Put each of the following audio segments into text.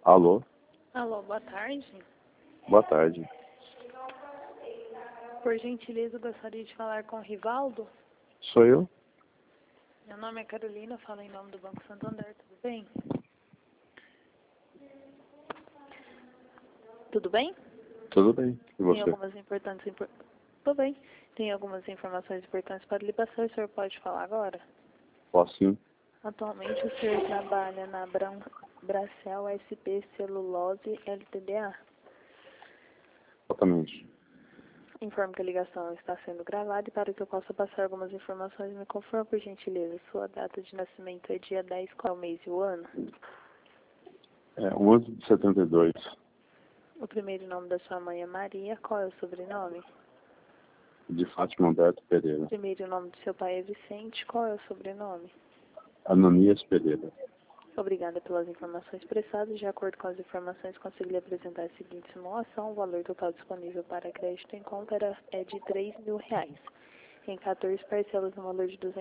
Alô? Alô, boa tarde. Boa tarde. Por gentileza, eu gostaria de falar com o Rivaldo. Sou eu? Meu nome é Carolina, falo em nome do Banco Santander, tudo bem? Tudo bem? Tudo bem. E Tem você? algumas Tudo bem. Tem algumas informações importantes para lhe passar, o senhor pode falar agora? Posso sim. Atualmente o senhor trabalha na Bracel SP Celulose LTDA. Exatamente. Informo que a ligação está sendo gravada e para que eu possa passar algumas informações, me confirma por gentileza. Sua data de nascimento é dia 10, qual é o mês e o ano? É 11 de 72. O primeiro nome da sua mãe é Maria, qual é o sobrenome? De Fátima Humberto O Pereira. primeiro nome do seu pai é Vicente, qual é o sobrenome? Ananias Pereira. Obrigada pelas informações prestadas. De acordo com as informações, consegui lhe apresentar a seguinte simulação. O valor total disponível para crédito em conta é de R$ 3.000, em 14 parcelas no valor de R$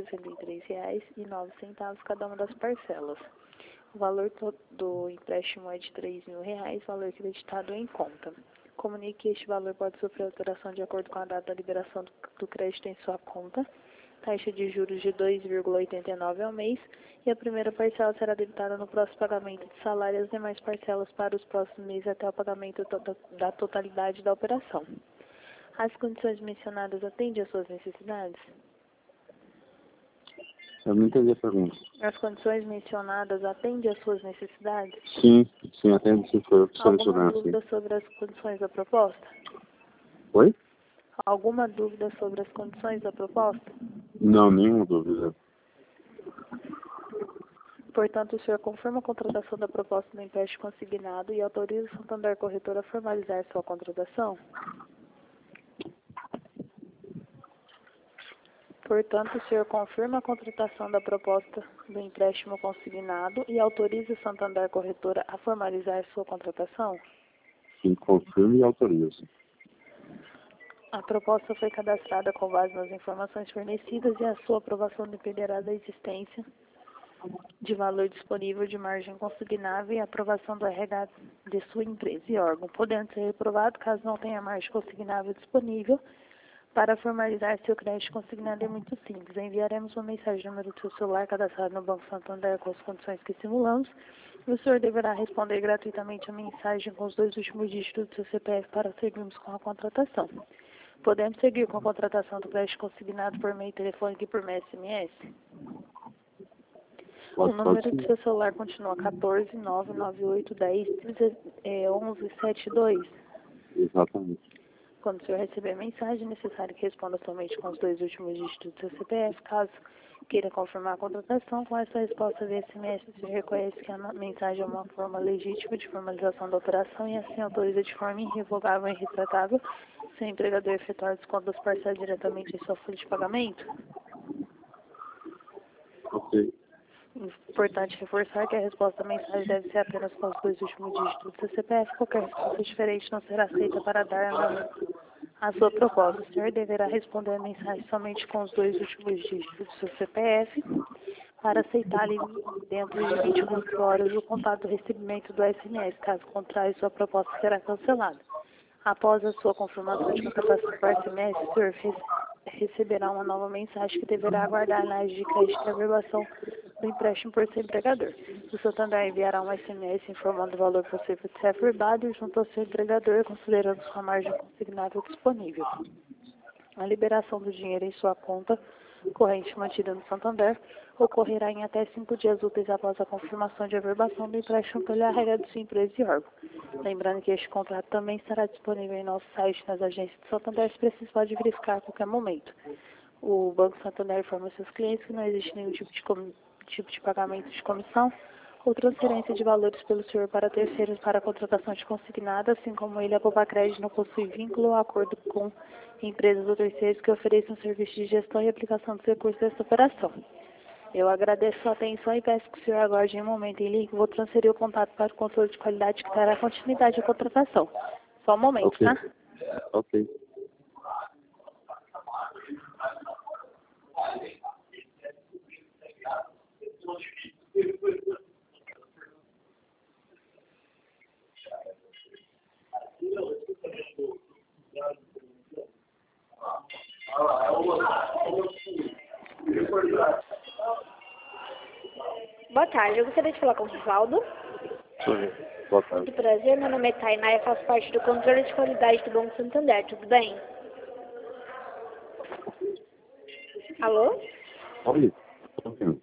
263,09 cada uma das parcelas. O valor do empréstimo é de R$ 3.000, valor creditado em conta. Comunique que este valor pode sofrer alteração de acordo com a data da liberação do crédito em sua conta. Taxa de juros de 2,89 ao mês, e a primeira parcela será debitada no próximo pagamento de salário e as demais parcelas para os próximos meses até o pagamento da totalidade da operação. As condições mencionadas atendem às suas necessidades? Eu não entendi a pergunta. As condições mencionadas atendem às suas necessidades? Sim, atendo se for Alguma solucionar, sim. dúvida sobre as condições da proposta? Oi? Alguma dúvida sobre as condições da proposta? Não, nenhuma dúvida. Portanto, o senhor confirma a contratação da proposta do empréstimo consignado e autoriza o Santander Corretora a formalizar sua contratação? Portanto, o senhor confirma a contratação da proposta do empréstimo consignado e autoriza o Santander Corretora a formalizar sua contratação? Sim, confirmo e autorizo. A proposta foi cadastrada com base nas informações fornecidas e a sua aprovação dependerá da existência de valor disponível de margem consignável e aprovação do RH de sua empresa e órgão, podendo ser reprovado caso não tenha margem consignável disponível. Para formalizar seu crédito consignado é muito simples. Enviaremos uma mensagem no número do seu celular cadastrado no Banco Santander com as condições que simulamos. O senhor deverá responder gratuitamente a mensagem com os 2 últimos dígitos do seu CPF para seguirmos com a contratação. Podemos seguir com a contratação do crédito consignado por meio telefônico e por meio SMS? O número do seu celular continua 14 998 10 11 72. Exatamente. Quando o senhor receber a mensagem, é necessário que responda somente com os 2 últimos dígitos do seu CPF. Caso queira confirmar a contratação, com essa resposta via SMS, o senhor reconhece que a mensagem é uma forma legítima de formalização da operação e assim autoriza de forma irrevogável e irretratável seu empregador efetuar desconto das parcelas diretamente em sua folha de pagamento? Ok. Importante reforçar que a resposta à mensagem deve ser apenas com os 2 últimos dígitos do seu CPF. Qualquer resposta diferente não será aceita para dar andamento à sua proposta. O senhor deverá responder a mensagem somente com os 2 últimos dígitos do seu CPF. Para aceitar-lhe dentro de 24 horas o contato do recebimento do SMS. Caso contrário, sua proposta será cancelada. Após a sua confirmação de contratação por SMS, o senhor receberá uma nova mensagem que deverá aguardar a análise de crédito e averbação do empréstimo por seu empregador. O Santander enviará um SMS informando o valor possível de ser averbado e junto ao seu empregador, considerando sua margem consignável disponível. A liberação do dinheiro em sua conta corrente mantida no Santander ocorrerá em até 5 dias úteis após a confirmação de averbação do empréstimo pela RH de sua empresa e órgão. Lembrando que este contrato também estará disponível em nosso site nas agências de Santander, se preciso pode verificar a qualquer momento. O Banco Santander informa seus clientes que não existe nenhum tipo de pagamento de comissão ou transferência de valores pelo senhor para terceiros para a contratação de consignado, assim como ele, a Copacred, não possui vínculo ou acordo com empresas ou terceiros que ofereçam serviços de gestão e aplicação dos recursos desta operação. Eu agradeço sua atenção e peço que o senhor aguarde em um momento em link. Vou transferir o contato para o controle de qualidade que dará continuidade à contratação. Só um momento, Ok. tá? Ok. tarde. Eu gostaria de falar com o Rivaldo. Sou eu. Boa tarde. Muito prazer, meu nome é Tainá e eu faço parte do controle de qualidade do Banco Santander. Tudo bem? Alô? Oi. Tô ouvindo.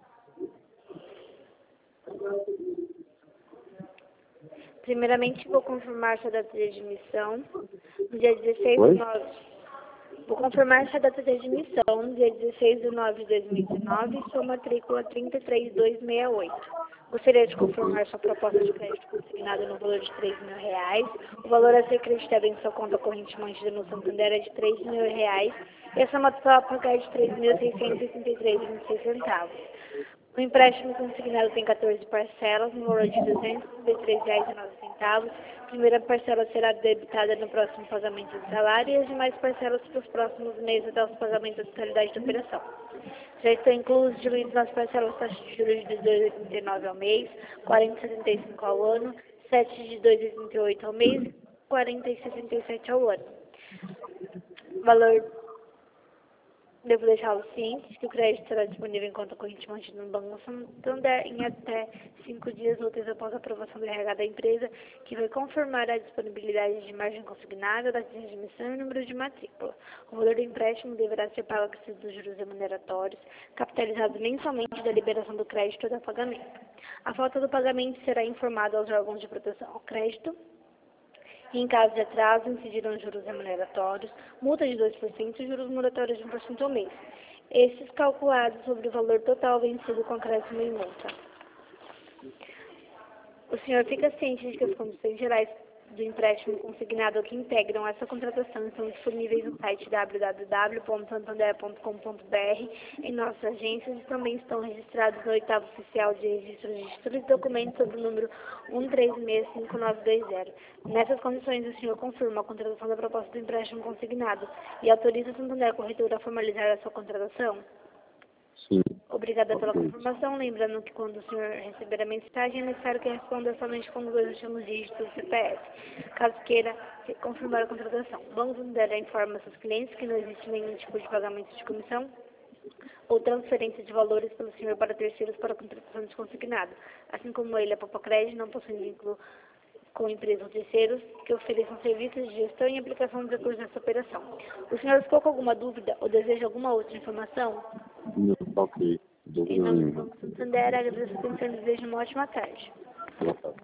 Primeiramente, vou confirmar sua data de admissão no dia 16 Oi? de 9. Vou confirmar sua data de admissão no dia 16 de 9 de 2019 e sua matrícula 33268. Gostaria de confirmar sua proposta de crédito consignada no valor de R$ 3.000. O valor a ser creditado em sua conta corrente mantida no Santander é de R$ 3.000 e a soma total a pagar é de R$ 3.663,26. O empréstimo consignado tem 14 parcelas, no valor de R$ 293,09. A primeira parcela será debitada no próximo pagamento do salário e as demais parcelas para os próximos meses até os pagamentos da totalidade da operação. Já estão inclusos diluídos nas parcelas taxas de juros de 2,89 ao mês, 40,75 ao ano, 7 de 2,38 ao mês e 40,67 ao ano. Valor. Devo deixá-lo ciente de que o crédito será disponível em conta corrente mantida no Banco Santander em até 5 dias úteis após a aprovação do RH da empresa, que vai confirmar a disponibilidade de margem consignada, data de admissão e número de matrícula. O valor do empréstimo deverá ser pago a dos juros remuneratórios, capitalizado mensalmente da liberação do crédito ou da pagamento. A falta do pagamento será informada aos órgãos de proteção ao crédito. Em caso de atraso, incidirão juros remuneratórios, multa de 2% e juros moratórios de 1% ao mês. Esses calculados sobre o valor total vencido com acréscimo e multa. O senhor fica ciente de que as condições gerais do empréstimo consignado que integram essa contratação estão disponíveis no site www.santander.com.br em nossas agências e também estão registrados no 8º Oficial de Registro de Títulos e Documentos sob o número 1365920. Nessas condições, o senhor confirma a contratação da proposta do empréstimo consignado e autoriza a Santander Corretora a formalizar a sua contratação? Sim. Obrigada pela Ok. confirmação. Lembrando que quando o senhor receber a mensagem, é necessário que responda somente com os 2 últimos dígitos do CPF, caso queira confirmar a contratação. O Banco Santander informa seus clientes que não existe nenhum tipo de pagamento de comissão ou transferência de valores pelo senhor para terceiros para a contratação de consignado. Assim como ele, a Popocred não possui vínculo com empresas ou terceiros que ofereçam serviços de gestão e aplicação de recursos nessa operação. O senhor ficou com alguma dúvida ou deseja alguma outra informação? Não, ok. Em Dúvida nome do nenhuma. Banco Santander, agradeço a atenção e desejo uma ótima tarde. Boa tarde.